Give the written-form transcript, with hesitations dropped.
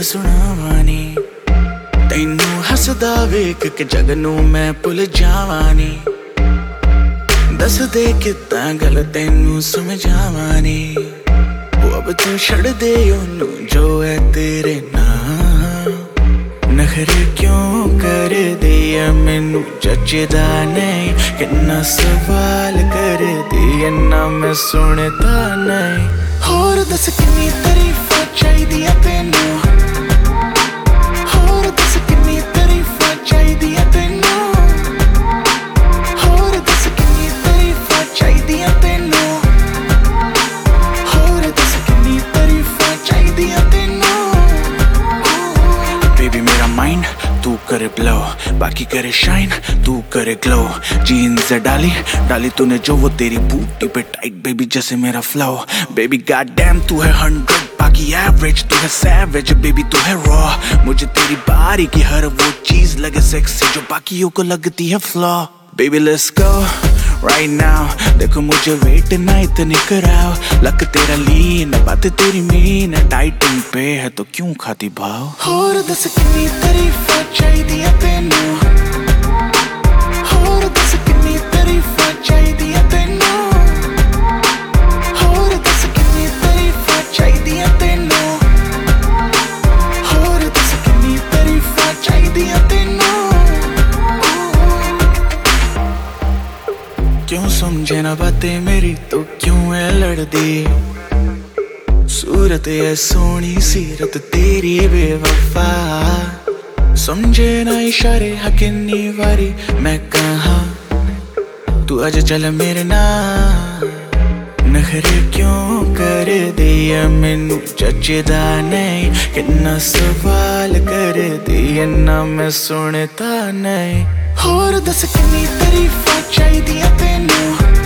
ਸੁਣਾਵਾਂ ਨੀ ਤੈਨੂੰ ਹੱਸਦਾ ਵੇਖ ਕੇ ਜਗ ਨੂੰ ਮੈਂ ਭੁੱਲ ਜਾਵਾਂ ਨੀ ਦੱਸ ਦੇ ਕਿੱਦਾਂ ਗੱਲ ਤੈਨੂੰ ਸਮਝਾਵਾਂ ਨੀ ਉਹ ਅਬ ਤੂੰ ਛੱਡ ਦੇ ਉਹਨੂੰ ਜੋ ਹੈ ਤੇਰੇ ਨਾਲ ਨਖਰੇ ਕਿਉਂ ਕਰਦੀ ਐ ਮੈਨੂੰ ਜੱਜਦਾ ਨਹੀਂ ਕਿੰਨਾ ਸਵਾਲ ਕਰਦੀ ਐ ਨਾ ਮੈਂ ਸੁਣਦਾ ਨਹੀਂ ਹੋਰ ਦੱਸ ਕਿੰਨੀ ਤਾਰੀਫਾਂ ਚਾਹੀਦੀਆਂ ਤੈਨੂੰ ਹੋਰ ਦੱਸ ਕਿੰਨੀ ਤਾਰੀਫਾਂ ਚਾਹੀਦੀਆਂ ਤੈਨੂੰ ਹੋਰ ਦੱਸ ਕਿੰਨੀ ਤਾਰੀਫਾਂ ਚਾਹੀਦੀਆਂ ਤੈਨੂੰ ਹੋਰ ਦੱਸ ਕਿੰਨੀ ਤਾਰੀਫਾਂ ਚਾਹੀਦੀਆਂ ਤੈਨੂੰ बेबी मेरा माइंड तू करे ब्लो बाकी करे शाइन तू करे ग्लो जीन्स डाली डाली तूने जो वो तेरी बूटी पे टाइट बेबी जैसे मेरा फ्लो बेबी गॉड डैम तू है 100 बाकी एवरेज तू है सैवेज बेबी तू है रॉ मुझे तेरी बारी की हर वो चीज लगे सेक्सी जो बाकियों को लगती है फ्लॉ baby let's go right now देखो मुझे वेट ना इतनी कराओ लक तेरा लीन बात तेरी मीन डाइटिंग पे है तो क्यों खाती भाव और दस कितनी तारीफां चाहिए तेनू और दस कितनी तारीफां चाहिए तेनू और दस कितनी तारीफां चाहिए तेनू और दस कितनी तारीफां चाहिए तेनू क्यों समझे ना बातें मेरी तो क्यों है लड़दी सूरत है सोनी सीरत तेरी बेवफा समझे ना इशारे हकिन्नी वारी मैं कहाँ तू आज चल मेरे नाल नखरे क्यों कर दिया मैनू जचदा नहीं कितना सवाल कर दिया ना मैं सुनता नहीं और दस कितनी तारीफां चाहिए तेनू